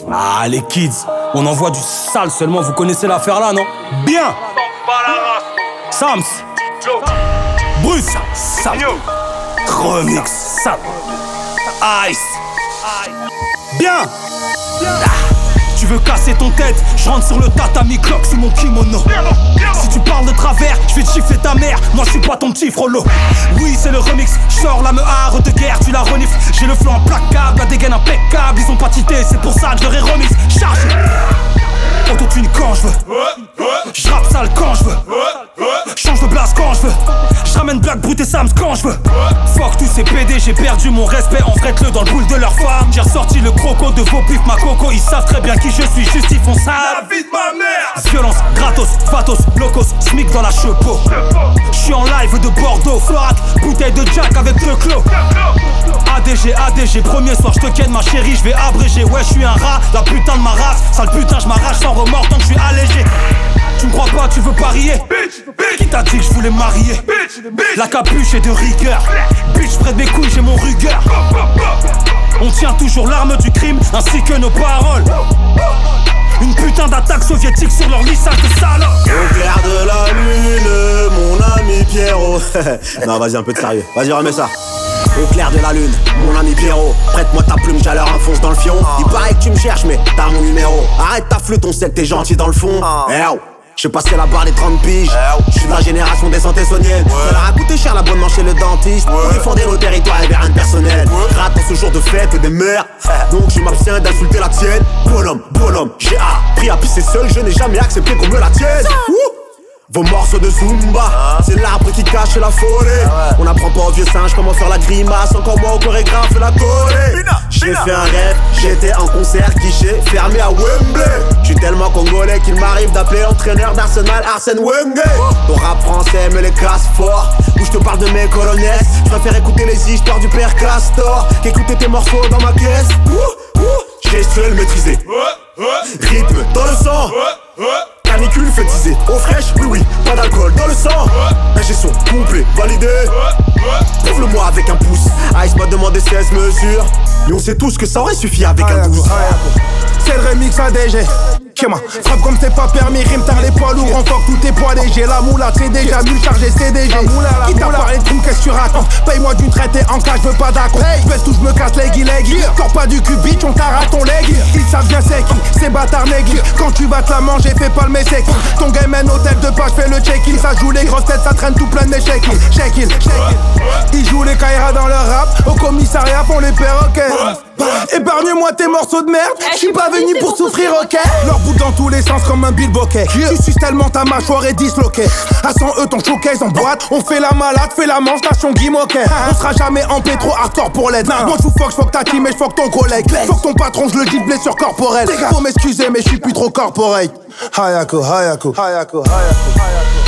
Ah les kids, on envoie du sale seulement, vous connaissez l'affaire là non? Bien. Sams, Bruce, Sam, Remix, Sam, Ice. Bien. Tu veux casser ton tête, je rentre sur le tatami clock sous mon kimono. Si tu parles de travers, je vais te chiffrer ta mère. Moi je suis pas ton petit frollo. Oui c'est le remix, je sors la mehare de guerre, tu la renifles. J'ai le flow implacable, la dégaine impeccable. Ils ont pas tité, c'est pour ça que je leur ai remix. Charge autotune quand je veux, j'rappe sale quand je veux, change de place quand je veux, j'ramène Black Brute et Sams quand je veux. Fuck tous ces PD, j'ai perdu mon respect, enferrette-le dans le boule de leur femme. J'ai ressorti le croco de vos pifs, ma coco, ils savent très bien qui je suis, juste ils font ça. La vie de ma mère. Violence, gratos, fatos, locos, smic dans la chepeau. J'suis en live de Bordeaux, Florac, bouteille de Jack avec deux clos. ADG, premier soir j'te ken ma chérie, j'vais abréger. Ouais j'suis un rat, la putain de ma race, sale putain j'm'arrache sans remords tant que j'suis allégé. Tu me crois pas, tu veux parier? Qui t'a dit que je voulais marier? La capuche est de rigueur. Bitch près de mes couilles j'ai mon rugueur. On tient toujours l'arme du crime ainsi que nos paroles. Une putain d'attaque soviétique sur leur lissage de salopes. Au clair de la lune, mon ami Pierrot. Non vas-y un peu de sérieux, vas-y remets ça. Au clair de la lune, mon ami Pierrot. Prête-moi ta plume, j'ai leur enfonce dans le fion. Il paraît que tu me cherches mais t'as mon numéro. Arrête ta flûte, on sait que t'es gentil dans le fond. Oh. J'ai passé la barre des 30 piges. J'suis de la génération des antéssoniennes. Ça leur a coûté cher l'abonnement chez le dentiste. Pour défendre nos territoires et rien de personnel. Rate en ce jour de fête des mères. Donc je m'abstiens d'insulter la tienne. Bonhomme, j'ai appris à pisser seul. Je n'ai jamais accepté qu'on me la tienne. Vos morceaux de Zumba, c'est l'arbre qui cache la forêt. On n'apprend pas aux vieux singes comment faire la grimace. Encore moi au chorégraphe la Corée. J'ai fait un rêve, j'étais en concert guichet fermé à Wembley. J'suis tellement congolais qu'il m'arrive d'appeler l'entraîneur d'Arsenal Arsène Wenger. Ton rap français me les casse fort. Où je te parle de mes colonels. J'préfère écouter les histoires du père Castor qu'écouter tes morceaux dans ma caisse. Gestuelle maîtrisée, rythme dans le sang. Canicule fétisée, eau fraîche, oui, pas d'alcool dans le sang. Ingé son complet, validé. Prouve-le-moi avec un pouce. Ice m'a demandé 16 mesures. Mais on sait tous que ça aurait suffi avec un 12. C'est le remix ADG. Frappe comme c'est pas permis, rime tard les poids lourds, encore tous tes poids légers. La moulade c'est déjà nul chargé CDG. Qui t'a parlé de trucs, qu'est-ce que tu racontes? Paye-moi d'une traite et en cas, je veux pas d'accord. J'baisse tout, j'me casse leggy. Corps pas du cul, bitch, on t'arrache ton leg. Ils savent bien c'est qui, c'est bâtard négli. Quand tu vas te la manger, fais pas le messec. Ton game mène hôtel de page, fais le check-in. Ça joue les grosses têtes, ça traîne tout plein de mes check-in. Ils jouent les Kaira dans leur rap. Au commissariat font les perroquets. Épargne-moi tes morceaux de merde. J'suis pas venu pour souffrir, ok? Leur bout dans tous les sens comme un billboquet. Tu suces tellement ta mâchoire est disloquée. À 100 ton showcase en boîte. On fait la malade, fait la manche, nation Guimauquet. On sera jamais en pétro hardcore pour l'aide. Moi j'fuck ta team et j'fuck ton collègue. Fuck ton patron, je le dis blessure corporelle. Faut m'excuser mais j'suis plus trop corporate. Hayako.